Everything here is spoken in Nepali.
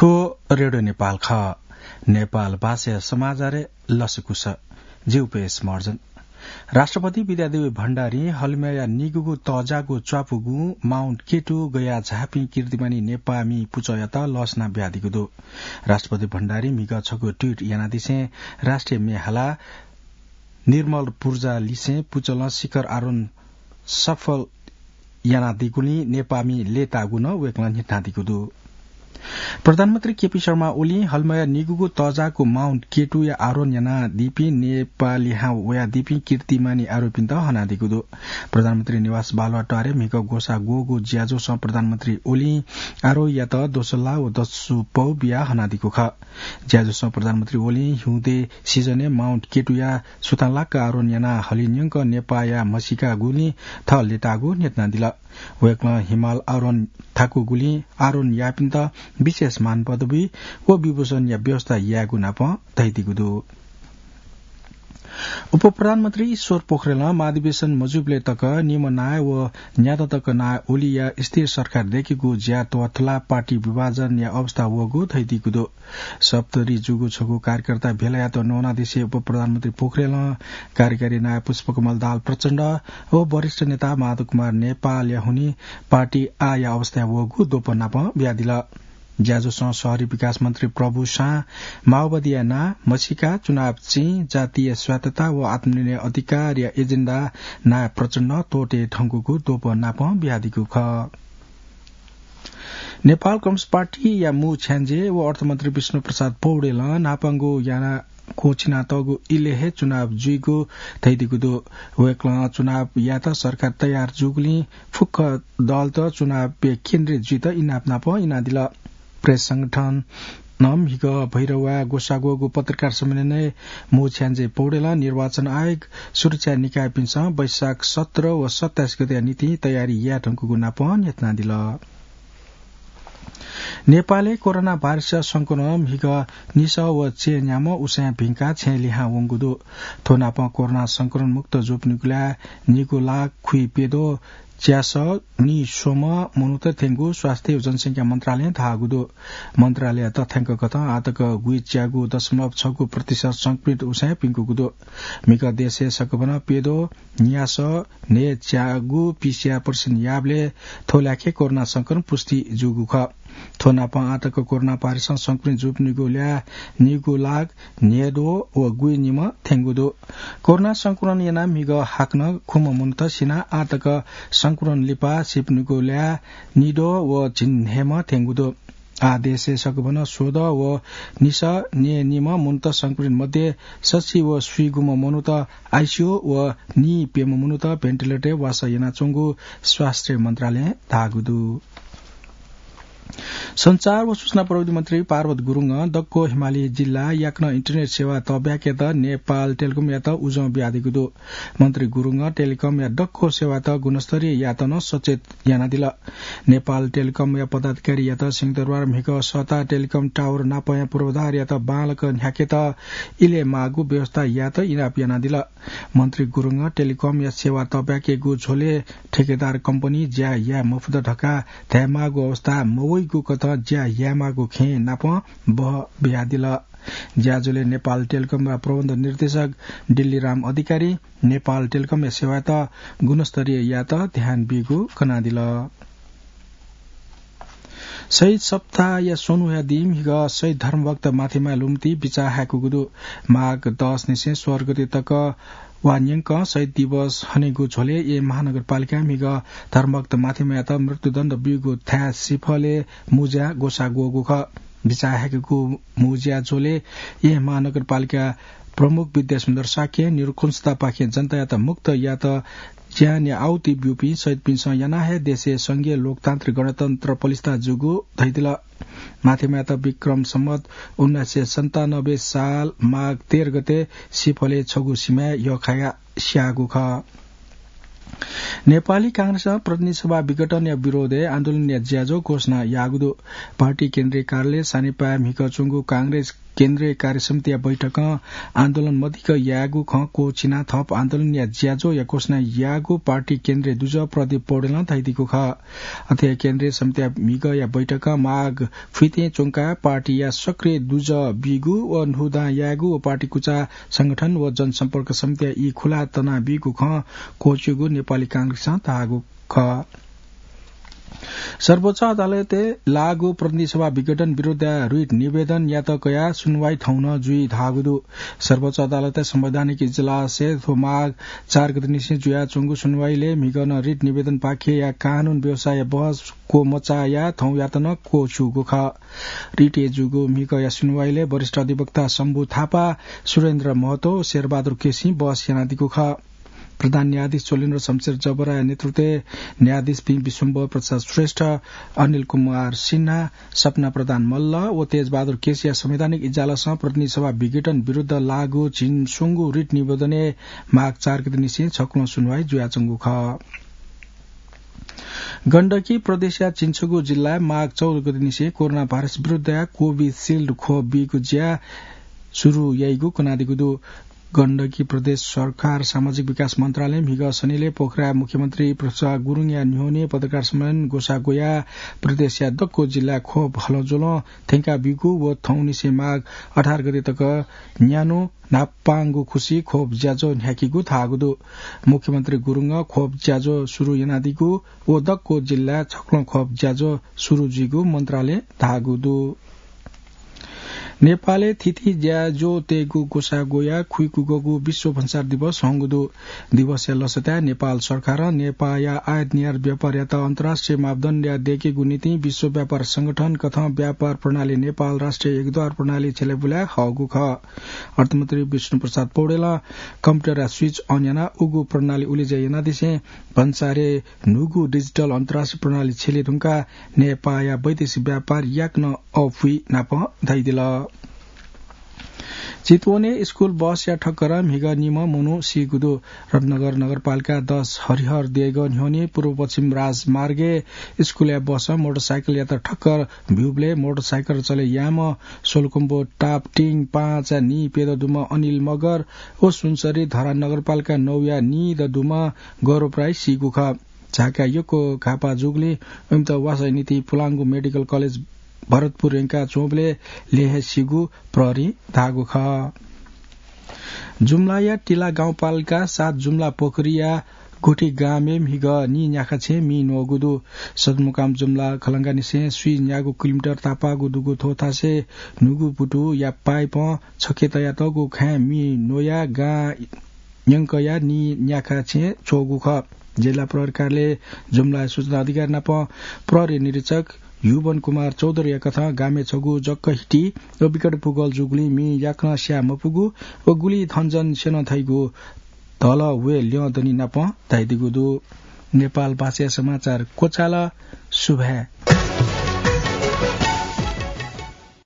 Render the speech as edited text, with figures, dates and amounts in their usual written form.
ठो रेडियो नेपाल ख नेपाल भाषा समाचार लसकुस जीवपेश मर्जन राष्ट्रपति विद्यादेवी भण्डारी हलमेया निगुगु तजागु च्वापुगु माउन्ट केटु गया झापी कीर्तिमानी नेपामी पुचयत लसना ब्यादिगुदु राष्ट्रपति भण्डारी मिग छगु ट्वीट यानादिसे राष्ट्रिय मेहाला निर्मल पूर्जा लिसे पुचल शिखर आरोन सफल यानादिगुनी नेपामी लेतागुन वेक्लन हिटादिगुदु प्रधानमन्त्री केपी शर्मा ओली हलमया निगुगु तजाको माउन्ट केटु या आरोन याना दिपी नेपाली वया दिपी कीर्तिमानी आरोपिन्त हनादिगुदु प्रधानमन्त्री निवास बालुवाटारे मिक गोसा गोगु ज्याजो स प्रधानमन्त्री ओली आरो या त दोसला व दसु पौ बिया हनादिगु ख ज्याजो स प्रधानमन्त्री ओली हिउँदे सिजने माउन्ट केटु या सुतालाक आरोन याना हलिन्यंक नेपाया मसिका गुली थ लेटागु नेतना दिला वेक्ल हिमाल आरोन थाकु गुली आरोन यापिन्त विशेष मान पदवी व विभूषण या व्यवस्था यागु नाप दैदिगुदु उप प्रधानमन्त्री ईश्वर पोखरेल महाधिवेशन मजुबले तक निमनाय व न्यात तक नाय ओली या स्थिर सरकार देखिगु ज्या तोथला पार्टी विभाजन या अवस्था वगु थैदिगुदु सप्तरी जुगु छगु कार्यकर्ता भेला त नौना देशे उप प्रधानमन्त्री पोखरेल कार्यकारी नाय पुष्पकमल दाहाल प्रचण्ड व वरिष्ठ नेता माधव कुमार नेपाल या हुनी पार्टी आ या अवस्था वगु दोपनाप ब्यादिला ज्याजोसँग शहरी विकास मन्त्री प्रभु शाह माओवादी ना मसिका चुनाव चाहिँ जातीय स्वायत्तता व आत्मनिर्णय अधिकार या एजेण्डा ना प्रचण्ड तोटे ठंगुको दोप नाप ब्यादिको ख नेपाल कम्युनिस्ट पार्टी या मु छ्यान्जे व अर्थमन्त्री विष्णु प्रसाद पौडेल नापाङ्गो याना कोचिना तगु इलेहे चुनाव जुइगु थैदिगुदु वेक्ल चुनाव या त सरकार तयार जुगली फुक्क दल त चुनाव केन्द्रीय जुइत इनाप इनादिला प्रेस संगठन नमिग भैरवा गोसागोगु पत्रकार सम्मेलन मु छ्यान्जे पौडेल निर्वाचन आयोग सुरक्षा निकाय पिन्छ वैशाख 17 व 27 गते नीति तयारी या ढंगुगु नाप नेतना दिला नेपालले कोरोना भाइरस संक्रमण हिग निस व चेन्याम उसा भिंका छेलिहा वंगुदु थोनाप कोरोना संक्रमण मुक्त जोपनिकुला निकोला खुइ पेदो च्यास नि सोम मनुत थेंगु स्वास्थ्य जनसंख्या मन्त्रालय थागुदु मन्त्रालय तथ्याङ्क कथ आतक गुइ च्यागु 0.6% संक्रमित उसा पिंगुगुदु मिक देशे सकबन पेदो न्यास ने च्यागु पीसीआर पर्सन याबले थोलाखे कोरोना संक्रमण पुष्टि जुगु ख थोनाप आतक कोरोना भाइरस संक्रमित जुपनिगुल्या निगुलाग नेदो व गुइ निम थेंगुदु कोरोना संक्रमण याना मिग हाक्न खुम मुन्त सिना आतक संक्रमण लिपा सिपनिगुल्या निदो व जिन्हेम थेंगुदु आदेशे सकबन सोध व निस ने निम मुन्त संक्रमित मध्ये सची व स्विगुम मनुत आईसीयू व नि पेम मनुत भेन्टिलेटर वास याना चंगु स्वास्थ्य मन्त्रालय धागुदु संचार व सूचना प्रविधि मन्त्री पार्वत गुरुङ दक्को हिमाली जिल्ला याक्न इन्टरनेट सेवा तब्याके त नेपाल टेलिकम या त उजौ ब्यादिगुदु मन्त्री गुरुङ टेलिकम या दक्को सेवा त गुणस्तरीय या त न सचेत याना दिला नेपाल टेलिकम या पदाधिकारी या त सिंहदरबार मिक सता टेलिकम टावर नापया पूर्वाधार या त बालक न्याके त इले मागु व्यवस्था या त इनाप याना दिला मन्त्री गुरुङ टेलिकम या सेवा तब्याके गु झोले ठेकेदार कम्पनी ज्या या मुफ्त ढका थ्यामागु अवस्था मवैगु कथा ज्या यामागु खे नाप बह ब्यादिला ज्याजोले नेपाल टेलिकम र प्रबन्ध निर्देशक दिल्लीराम अधिकारी नेपाल टेलिकम सेवा त गुणस्तरीय या त ध्यान बिगु कनादिला शहीद सप्ताह या सोनु या दिम हिग शहीद धर्मभक्त माथिमा लुम्ती बिचा हाकुगुदु माघ 10 निसे स्वर्गति तक वान्यंक शहीद दिवस हनेगु झोले ए महानगरपालिका मिग धर्मभक्त माथिमा त मृत्युदण्ड बिगु थ्या सिफले मुजा गोसा गोगु ख बिचाहेको मुजिया झोले ए महानगरपालिका प्रमुख विद्या सुन्दर साके निरुकुंसता पाखे जनता या त मुक्त या त ज्यान या आउती ब्यूपी शहीद पिंस याना है देशे संघीय लोकतान्त्रिक गणतन्त्र पलिस्ता जुगु धैदिला माथिमा त विक्रम सम्मत 1997 साल माघ 13 गते सिफले छगु सीमा यो खाया स्यागु ख नेपाली कांग्रेस प्रतिनिधि सभा विघटन या विरोध आन्दोलन या ज्याजो घोषणा यागुदो पार्टी केन्द्रीय कार्यालय सानेपा मिकचुंगु कांग्रेस केन्द्रीय कार्यसमिति बैठक आन्दोलन मधिक यागु ख को चिना थप आन्दोलन या ज्याजो या कोसना यागु पार्टी केन्द्रीय दुज प्रदीप पौडेल थैदिको ख अथे केन्द्रीय समिति मिग या बैठक माग फिते चोंका पार्टी या सक्रिय दुज बिगु व नुदा यागु व पार्टी कुचा संगठन व जनसम्पर्क समिति यी खुला तना बिगु ख कोचुगु नेपाली कांग्रेस तागु ख सर्वोच्च अदालतले लागू प्रतिनिधि सभा विघटन विरूद्ध रिट निवेदन या त कया सुनवाई ठाउन जुई धागुदु सर्वोच्च अदालत संवैधानिक इजलास माघ 4 गते निसे जुया चुंगु सुनवाईले मिगन रिट निवेदन पाखे या कानून व्यवसाय बहस को मचा या थौ यातन को छुगु ख रिट जुगु मिग या सुनवाईले वरिष्ठ अधिवक्ता शम्भु थापा सुरेन्द्र महतो शेरबहादुर केसी बहस यानादिको ख प्रधान न्यायाधीश चोलेन्द्र शमशेर जबरा नेतृत्व न्यायाधीश विश्वम्भर प्रसाद श्रेष्ठ अनिल कुमार सिन्हा सपना प्रधान मल्ल व तेजबहादुर केसिया संवैधानिक इजलास प्रतिनिधि सभा विघटन विरूद्ध लागू चिनसुंगु रिट निवेदने माघ 4 गते निसे छक्लो सुनवाई जुयाचंगु ख गण्डकी प्रदेश या चिन्सुगु जिल्ला माघ 14 गते निसे कोरोना भाइरस विरूद्ध कोभिशील्ड खोप बिगु ज्या शुरू याइगु कनादिगु गण्डकी प्रदेश सरकार सामाजिक विकास मन्त्रालय मिग शनिले पोखरा मुख्यमन्त्री प्रसाद गुरुङ या न्योने पत्रकार सम्मेलन गोसा गोया प्रदेश या दक्को जिल्ला खोप हलजोल थेंका बिगु व थौनिसे माघ 18 गते तक न्यानो नापाङ्गु खुशी खोप ज्याजो न्याकीगु थागुदु मुख्यमन्त्री गुरुङ खोप ज्याजो सुरु यनादिगु व दक्को जिल्ला छक्लो खोप ज्याजो सुरु जिगु मन्त्रालय थागुदु नेपाले थिथि ज्याजो तेगु गोसा गोया खुइकुगु विश्व भन्सार दिवस हंगुदु दिवस या लसता नेपाल सरकार नेपाया आयात निर्यात व्यापार या त अन्तर्राष्ट्रिय मापदण्ड या देखेगु नीति विश्व व्यापार संगठन कथा व्यापार प्रणाली नेपाल राष्ट्रिय एकद्वार प्रणाली छेलेबुला हगु ख अर्थमन्त्री Bishnu Prasad Paudel computer switch on याना उगु प्रणाली उलिजे याना दिसे भन्सारे नुगु डिजिटल अन्तर्राष्ट्रिय प्रणाली छेले धुंका नेपाया वैदेशिक व्यापार याक्न अफुई नाप धाइदिल चितवने स्कूल बस या ठक्कर मिग निम मुनु सिगुदु रत्नगर नगरपालिका 10 हरिहर दिएग न्योनी पूर्व पश्चिम राजमार्गे स्कूल या बस मोटरसाइकल या त ठक्कर भ्युबले मोटरसाइकल चले याम सोलकुम्बो टाप टिङ 5 नि पेददुम अनिल मगर ओ सुनसरी धरा नगरपालिका 9 या नि ददुम गौरवराई सिगुख झाका योको खापा जुगली उम्त वासै नीति पुलाङ्गु मेडिकल कलेज भरतपुर रेंका चोबले लेहे सिगु प्रहरी धागु ख जुम्ला या टिला गाउँपालिका 7 जुम्ला पोखरिया गोठी गामे मिग नि न्याखा छे मि नोगुदु सदमुकाम जुम्ला खलंगा निसे सुई न्यागु किलोमिटर तापा गुदुगु थोथासे नुगु पुटु या पाइप छखेत या तगु ख मि नोया गा यंकया नि न्याखा छे छोगु ख जिल्ला प्रहरी कार्यालय जुम्ला सूचना अधिकारी नाप प्रहरी निरीक्षक युवन कुमार चौधरी कथा गामे छगु जक्क हिटी र विकट पुगल जुगली मि याक्न श्याम पुगु व गुली थन्जन सेन थैगु धल वे ल्य दनि नाप धाइदिगुदु नेपाल भाषा समाचार कोचाला सुभे